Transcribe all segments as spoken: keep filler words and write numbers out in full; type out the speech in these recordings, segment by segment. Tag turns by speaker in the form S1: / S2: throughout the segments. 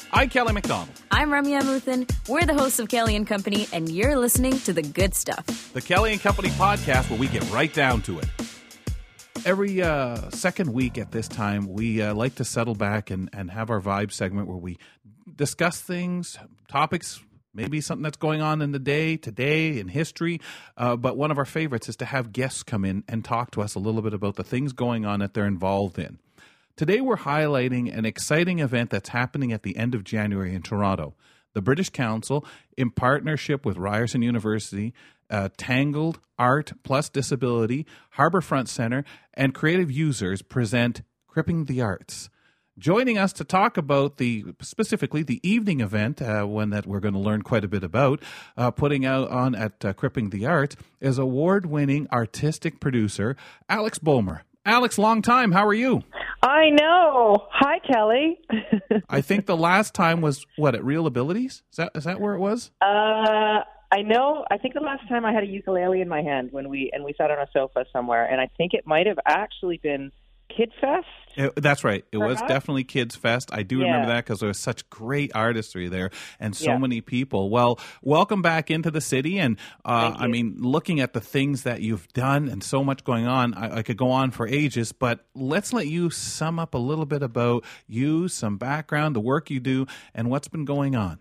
S1: I'm Kelly McDonald.
S2: I'm Ramya Muthan. We're the hosts of Kelly and Company, and you're listening to The Good Stuff.
S1: The Kelly and Company podcast where we get right down to it. Every uh, second week at this time, we uh, like to settle back and, and have our vibe segment where we discuss things, topics, maybe something that's going on in the day, today, in history. Uh, but one of our favorites is to have guests come in and talk to us a little bit about the things going on that they're involved in. Today, we're highlighting an exciting event that's happening at the end of January in Toronto. The British Council, in partnership with Ryerson University, uh, Tangled, Art Plus Disability, Harbourfront Centre, and Creative Users present Cripping the Arts. Joining us to talk about the specifically the evening event, uh, one that we're going to learn quite a bit about, uh, putting out on at uh, Cripping the Arts, is award-winning artistic producer Alex Bulmer. Alex, long time. How are you?
S3: I know. Hi, Kelly.
S1: I think the last time was, what, at Real Abilities? Is that is that where it was?
S3: Uh, I know. I think the last time I had a ukulele in my hand when we and we sat on a sofa somewhere, and I think it might have actually been Kid Fest.
S1: It, that's right. It
S3: Perhaps?
S1: was definitely Kids Fest. I do
S3: Yeah.
S1: remember that because there was such great artistry there and so
S3: Yeah.
S1: many people. Well, welcome back into the city. And uh,
S3: Thank you.
S1: I mean, looking at the things that you've done and so much going on, I, I could go on for ages, but let's let you sum up a little bit about you, some background, the work you do, and what's been going on.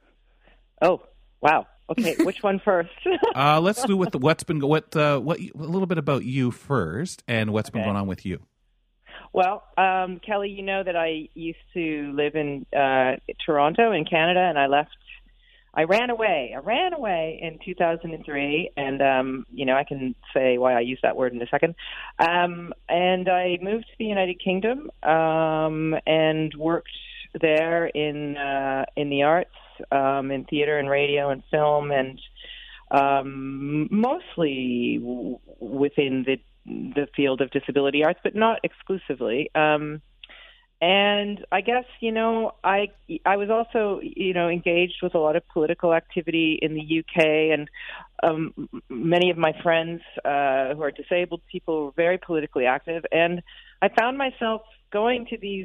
S3: Oh, wow. Okay, which one first?
S1: uh, let's do with the, what's been what uh, what a little bit about you first, and what's been
S3: Okay.
S1: going on with you.
S3: Well, um, Kelly, you know that I used to live in uh, Toronto in Canada, and I left. I ran away. I ran away in two thousand three, and um, you know I can say why I use that word in a second. Um, and I moved to the United Kingdom um, and worked there in uh, in the arts, um, in theater and radio and film, and um, mostly w- within the the field of disability arts, but not exclusively. Um, and I guess, you know, I I was also, you know, engaged with a lot of political activity in the U K, and um, many of my friends uh, who are disabled people were very politically active. And I found myself going to these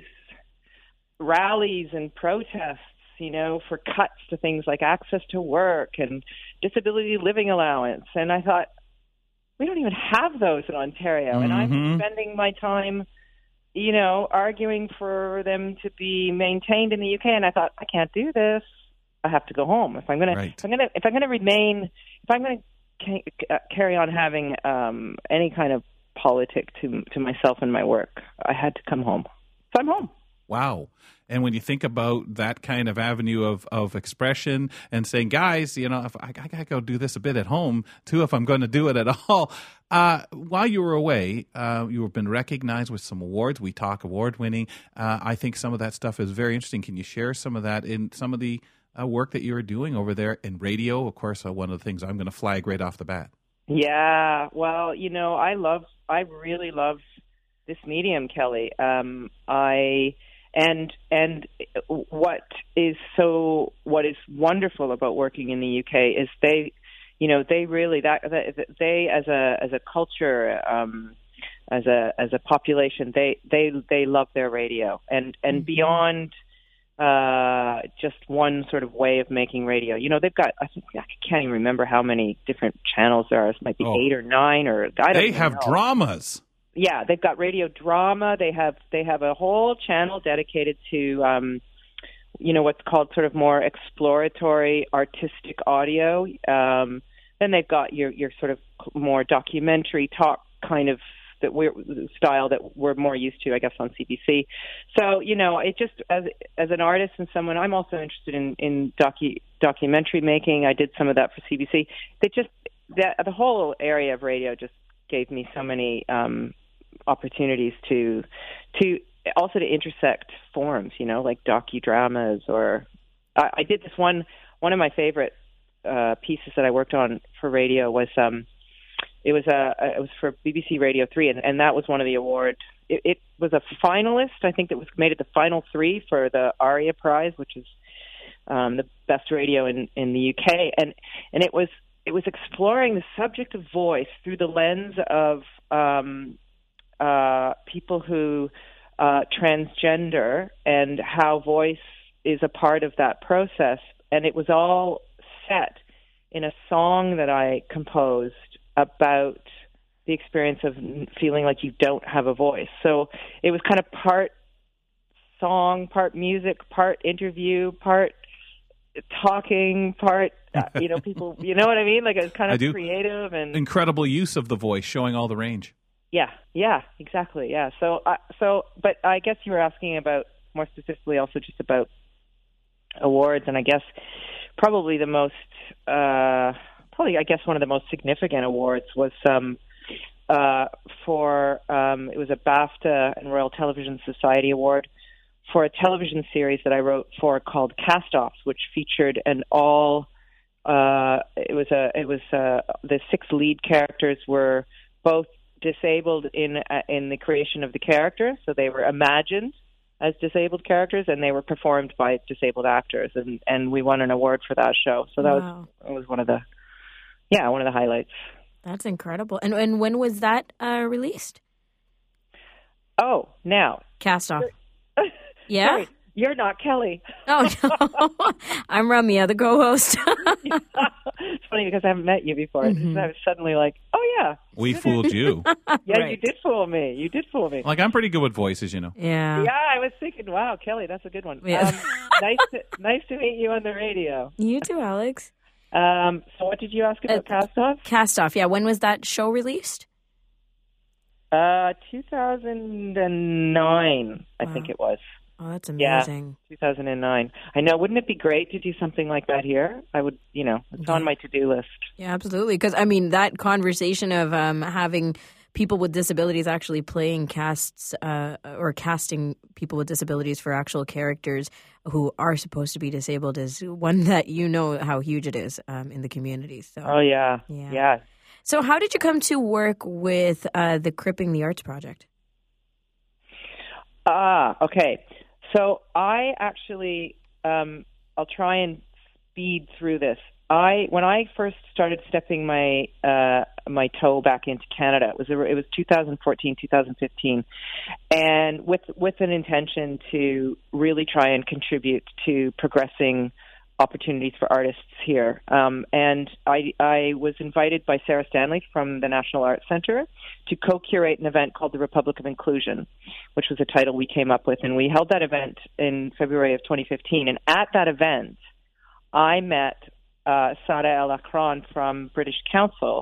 S3: rallies and protests, you know, for cuts to things like access to work and disability living allowance. And I thought, we don't even have those in Ontario.
S1: Mm-hmm.
S3: And I'm spending my time, you know, arguing for them to be maintained in the U K. And I thought, I can't do this. I have to go home. If I'm going
S1: Right.
S3: to, if I'm going to, if I'm going to remain, if I'm going to ca- carry on having um, any kind of politic to to myself and my work, I had to come home. So I'm home.
S1: Wow. And when you think about that kind of avenue of, of expression and saying, guys, you know, if I, I got to go do this a bit at home, too, if I'm going to do it at all. Uh, while you were away, uh, you have been recognized with some awards. We Talk award winning. Uh, I think some of that stuff is very interesting. Can you share some of that in some of the uh, work that you were doing over there in radio? Of course, uh, one of the things I'm going to flag right off the bat.
S3: Yeah. Well, you know, I love, I really love this medium, Kelly. Um, I... And and what is so what is wonderful about working in the U K is they, you know, they really that, that they as a as a culture, um, as a as a population, they they they love their radio, and and
S1: Mm-hmm.
S3: beyond uh, just one sort of way of making radio. You know, they've got I think I can't even remember how many different channels there are. It might be
S1: Oh.
S3: eight or nine, or I don't
S1: They
S3: even
S1: have
S3: know.
S1: dramas.
S3: Yeah, they've got radio drama. They have they have a whole channel dedicated to, um, you know, what's called sort of more exploratory artistic audio. Um, then they've got your your sort of more documentary talk kind of that we're style that we're more used to, I guess, on C B C. So you know, it just as as an artist and someone, I'm also interested in in docu documentary making. I did some of that for C B C. They just that the whole area of radio just gave me so many um, opportunities to to also to intersect forms, you know, like docudramas, or I, I did this one. One of my favorite uh, pieces that I worked on for radio was um, it was a it was for B B C Radio Three, and, and that was one of the awards. It, it was a finalist, I think, that was made at the final three for the ARIA Prize, which is um, the best radio in, in the U K, and and it was it was exploring the subject of voice through the lens of um, uh, people who uh, transgender, and how voice is a part of that process. And it was all set in a song that I composed about the experience of feeling like you don't have a voice. So it was kind of part song, part music, part interview, part talking, part, uh, you know, people, you know what I mean? Like it was kind of creative and
S1: incredible use of the voice, showing all the range.
S3: Yeah, yeah, exactly. Yeah. So, uh, so, but I guess you were asking about more specifically also just about awards, and I guess probably the most, uh, probably I guess one of the most significant awards was um, uh, for um, it was a BAFTA and Royal Television Society Award for a television series that I wrote for called Cast-Offs, which featured an all. Uh, it was a. It was uh, the six lead characters were both disabled in uh, in the creation of the characters, so they were imagined as disabled characters, and they were performed by disabled actors, and, and we won an award for that show. So that wow. was that was one of the yeah one of the highlights.
S2: That's incredible. And and when was that uh, released?
S3: Oh, now
S2: Cast-Off. Yeah,
S3: Sorry, you're not Kelly.
S2: Oh no, I'm Ramya, the co-host.
S3: It's funny because I haven't met you before. Mm-hmm. I was suddenly like, oh yeah,
S1: we fooled you.
S3: Yeah,
S2: right.
S3: You did fool me. You did fool me.
S1: Like I'm pretty good with voices, you know.
S2: Yeah.
S3: Yeah, I was thinking, wow, Kelly, that's a good one.
S2: Yeah.
S3: Um, nice, to, nice to meet you on the radio.
S2: You too, Alex.
S3: Um, so what did you ask about uh, Cast-Off?
S2: Cast-Off, yeah. When was that show released?
S3: Uh, two thousand nine, I wow. think it was.
S2: Oh, that's amazing.
S3: Yeah, two thousand nine. I know. Wouldn't it be great to do something like that here? I would, you know, it's yeah. on my to-do list.
S2: Yeah, absolutely. Because, I mean, that conversation of um, having people with disabilities actually playing casts uh, or casting people with disabilities for actual characters who are supposed to be disabled is one that you know how huge it is um, in the community. So,
S3: oh, yeah. yeah. Yeah.
S2: So how did you come to work with uh, the Cripping the Arts Project?
S3: Ah, okay. So I actually, um, I'll try and speed through this. I when I first started stepping my uh, my toe back into Canada, it was it was two thousand fourteen, two thousand fifteen, and with with an intention to really try and contribute to progressing opportunities for artists here. Um, and I, I was invited by Sarah Stanley from the National Arts Centre to co-curate an event called the Republic of Inclusion, which was a title we came up with. And we held that event in February of twenty fifteen. And at that event, I met uh, Sada El Akran from British Council.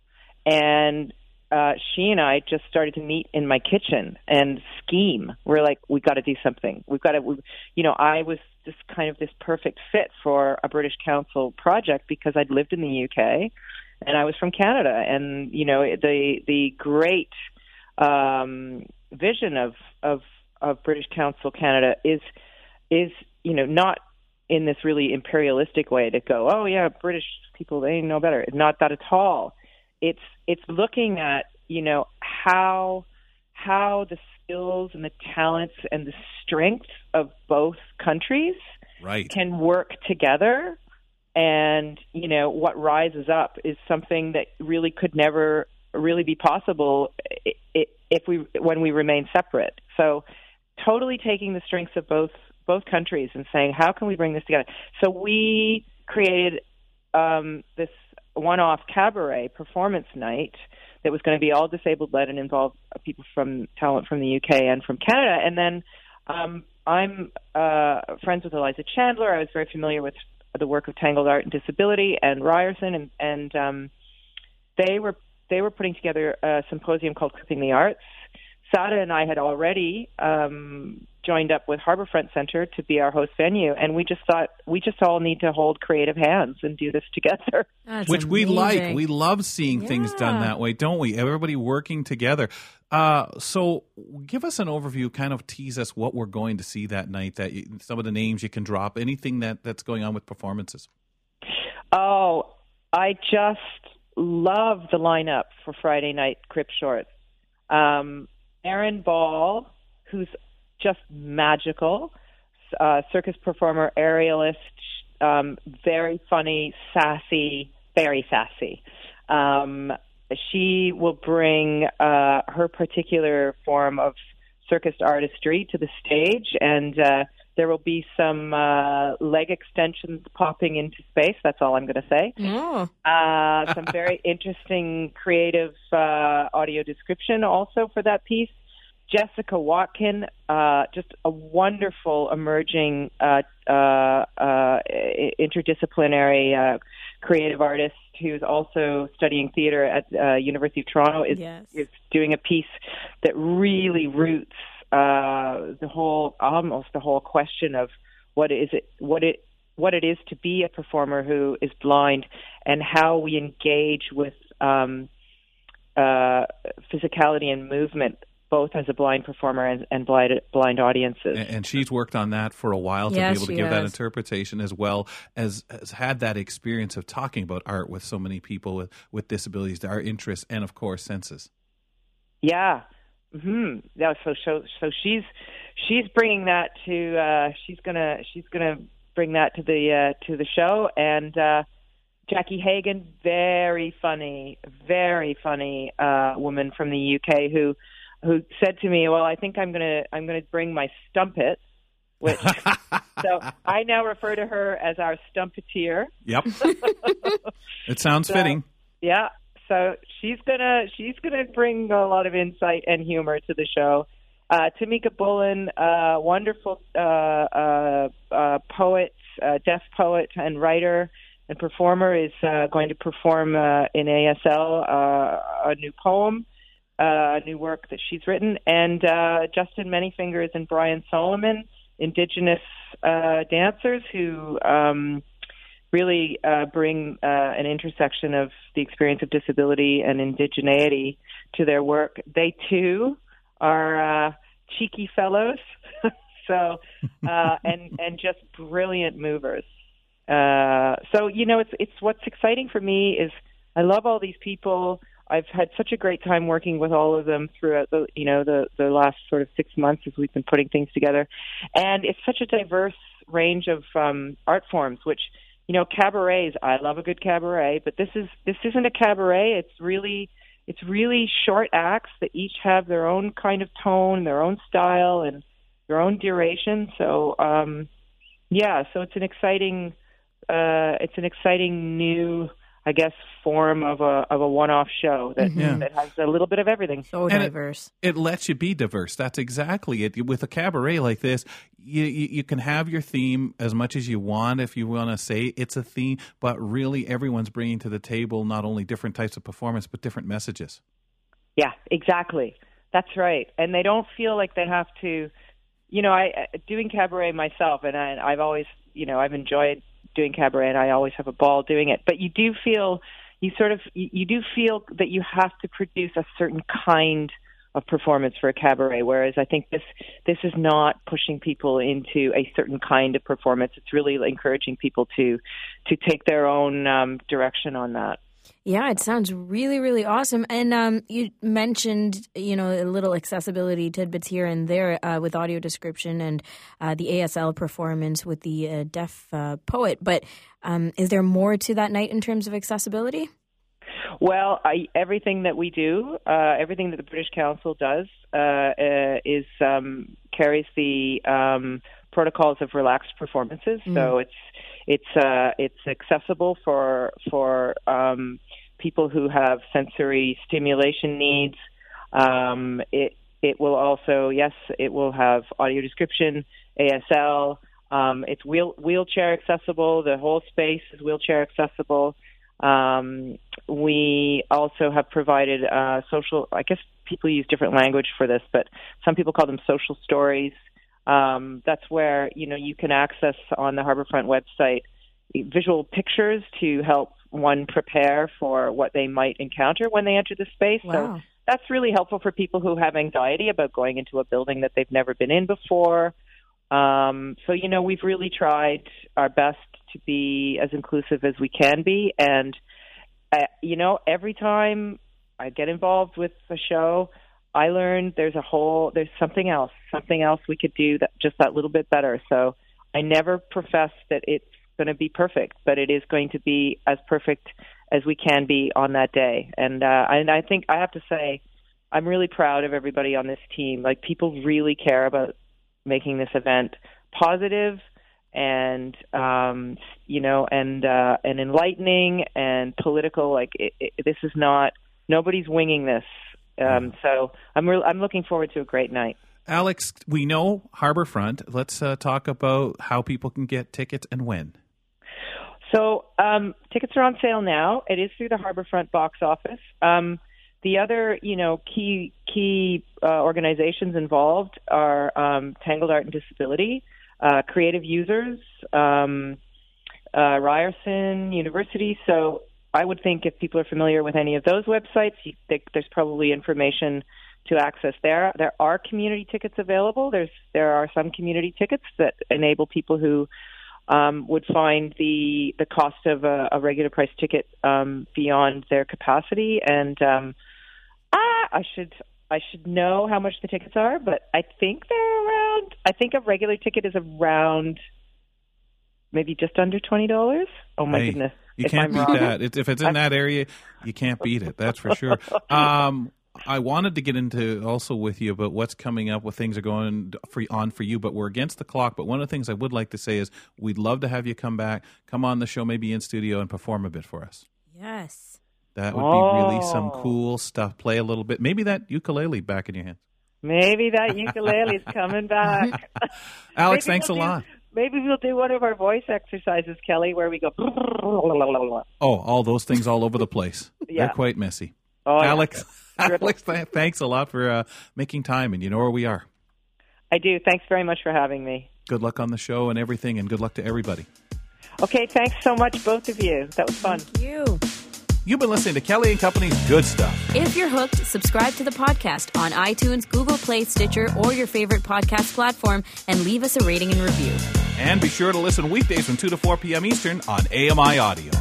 S3: And uh, she and I just started to meet in my kitchen and scheme. We're like, we've got to do something. We've got to, we, you know, I was just kind of this perfect fit for a British Council project because I'd lived in the U K and I was from Canada. And, you know, the the great um, vision of, of, of British Council Canada is, is, you know, not in this really imperialistic way to go, oh, yeah, British people, they know better. Not that at all. It's it's looking at, you know, how how the skills and the talents and the strengths of both countries
S1: right.
S3: can work together. And, you know, what rises up is something that really could never really be possible if we when we remain separate. So totally taking the strengths of both both countries and saying, how can we bring this together? So we created um, this one-off cabaret performance night that was going to be all disabled-led and involve people from talent from the U K and from Canada. And then um, I'm uh, friends with Eliza Chandler. I was very familiar with the work of Tangled Art and Disability and Ryerson, and, and um, they were they were putting together a symposium called Cripping the Arts. Sada and I had already um, joined up with Harbourfront Centre to be our host venue, and we just thought we just all need to hold creative hands and do this together.
S2: That's
S1: Which
S2: amazing.
S1: We like. We love seeing
S2: yeah.
S1: things done that way, don't we? Everybody working together. Uh, so give us an overview, kind of tease us what we're going to see that night, that you, some of the names you can drop, anything that, that's going on with performances.
S3: Oh, I just love the lineup for Friday night Crip Shorts. Um, Aaron Ball, who's just magical, uh, circus performer, aerialist, um, very funny, sassy, very sassy. Um, she will bring uh, her particular form of circus artistry to the stage, and uh, There will be some uh, leg extensions popping into space. That's all I'm going to say.
S2: Oh.
S3: Uh, some very interesting, creative uh, audio description also for that piece. Jessica Watkin, uh, just a wonderful emerging uh, uh, uh, interdisciplinary uh, creative artist who's also studying theater at uh, University of Toronto, is,
S2: yes.
S3: is doing a piece that really roots uh, the whole, almost the whole question of what is it, what it, what it is to be a performer who is blind, and how we engage with um, uh, physicality and movement, both as a blind performer and, and blind, blind audiences.
S1: And, and she's worked on that for a while to
S2: yes,
S1: be able to
S2: she
S1: give
S2: has.
S1: that interpretation, as well as has had that experience of talking about art with so many people with, with disabilities, our interests, and of course senses.
S3: Yeah. Mm-hmm. Yeah. So, so, so she's she's bringing that to uh, she's gonna she's gonna bring that to the uh, to the show. And uh, Jackie Hagan, very funny, very funny uh, woman from the U K who. who said to me, well, I think I'm going to I'm going to bring my stumpet, which so I now refer to her as our stumpeteer.
S1: Yep. It sounds
S3: so,
S1: fitting.
S3: Yeah. So she's going to she's going to bring a lot of insight and humor to the show. Uh, Tamika Bullen, uh, wonderful uh, uh, uh, poet, uh, deaf poet and writer and performer, is uh, going to perform uh, in A S L uh, a new poem. Uh, new work that she's written, and uh, Justin Manyfingers and Brian Solomon, Indigenous uh, dancers who um, really uh, bring uh, an intersection of the experience of disability and indigeneity to their work. They too are uh, cheeky fellows, so uh, and and just brilliant movers. Uh, so you know, it's it's what's exciting for me is I love all these people. I've had such a great time working with all of them throughout the, you know, the, the last sort of six months as we've been putting things together. And it's such a diverse range of um, art forms, which, you know, cabarets, I love a good cabaret, but this is, this isn't a cabaret. It's really, it's really short acts that each have their own kind of tone, their own style, and their own duration. So, um, yeah, so it's an exciting, uh, it's an exciting new, I guess, form of a of a one-off show that
S1: mm-hmm.
S3: that has a little bit of everything.
S2: So
S1: and
S2: diverse.
S1: It, it lets you be diverse. That's exactly it. With a cabaret like this, you, you, you can have your theme as much as you want if you want to say it's a theme, but really everyone's bringing to the table not only different types of performance, but different messages.
S3: Yeah, exactly. That's right. And they don't feel like they have to, you know, I doing cabaret myself, and I, I've always, you know, I've enjoyed doing cabaret, and I always have a ball doing it. But you do feel, you sort of, you, you do feel that you have to produce a certain kind of performance for a cabaret, whereas I think this this is not pushing people into a certain kind of performance. It's really encouraging people to to take their own um, direction on that.
S2: Yeah, it sounds really, really awesome. And um, you mentioned, you know, a little accessibility tidbits here and there uh, with audio description and uh, the A S L performance with the uh, deaf uh, poet. But um, is there more to that night in terms of accessibility?
S3: Well, I, everything that we do, uh, everything that the British Council does, uh, uh, is um, carries the um, protocols of relaxed performances. Mm. So it's it's uh, it's accessible for for um, people who have sensory stimulation needs. Um, it it will also, yes, it will have audio description, A S L. Um, it's wheel, wheelchair accessible. The whole space is wheelchair accessible. Um, we also have provided uh, social, I guess people use different language for this, but some people call them social stories. Um, that's where, you know, you can access on the Harbourfront website visual pictures to help one prepare for what they might encounter when they enter the space.
S2: Wow.
S3: So that's really helpful for people who have anxiety about going into a building that they've never been in before. Um, so, you know, we've really tried our best to be as inclusive as we can be. And, uh, you know, every time I get involved with a show, I learn there's a whole, there's something else, something else we could do that just that little bit better. So I never profess that it's going to be perfect, but it is going to be as perfect as we can be on that day. And, uh, and I think I have to say, I'm really proud of everybody on this team. Like, people really care about making this event positive and um, you know, and uh, and enlightening and political. Like it, it, this is not nobody's winging this. Um, so I'm re- I'm looking forward to a great night.
S1: Alex, we know Harbourfront. Let's uh, talk about how people can get tickets and when.
S3: So um, tickets are on sale now. It is through the Harbourfront box office. Um, the other, you know, key key uh, organizations involved are um, Tangled Art and Disability, uh, Creative Users, um, uh, Ryerson University. So I would think if people are familiar with any of those websites, you, they, there's probably information to access there. There are community tickets available. There's there are some community tickets that enable people who um, would find the the cost of a, a regular price ticket um, beyond their capacity. And um, ah, I should I should know how much the tickets are, but I think they're around. I think a regular ticket is around maybe just under twenty dollars. Oh my
S1: hey,
S3: goodness!
S1: You
S3: if
S1: can't
S3: I'm
S1: beat
S3: wrong.
S1: that. It, if it's in that area, you can't beat it. That's for sure. Um, I wanted to get into also with you about what's coming up, what things are going for, on for you, but we're against the clock. But one of the things I would like to say is we'd love to have you come back, come on the show, maybe in studio and perform a bit for us.
S2: Yes.
S1: That would
S3: Oh.
S1: be really some cool stuff. Play a little bit. Maybe that ukulele back in your hands.
S3: Maybe that ukulele's coming back.
S1: Alex,
S3: Maybe
S1: thanks a
S3: we'll do-
S1: lot.
S3: Maybe we'll do one of our voice exercises, Kelly, where we go.
S1: Oh, all those things all over the place.
S3: Yeah.
S1: They're quite messy.
S3: Oh, yeah.
S1: Alex, Alex, th- thanks a lot for uh, making time, and you know where we are.
S3: I do. Thanks very much for having me.
S1: Good luck on the show and everything, and good luck to everybody.
S3: Okay, thanks so much, both of you. That was fun.
S2: Thank you.
S1: You've been listening to Kelly and Company's Good Stuff.
S2: If you're hooked, subscribe to the podcast on iTunes, Google Play, Stitcher, or your favorite podcast platform, and leave us a rating and review.
S1: And be sure to listen weekdays from two to four p.m. Eastern on A M I Audio.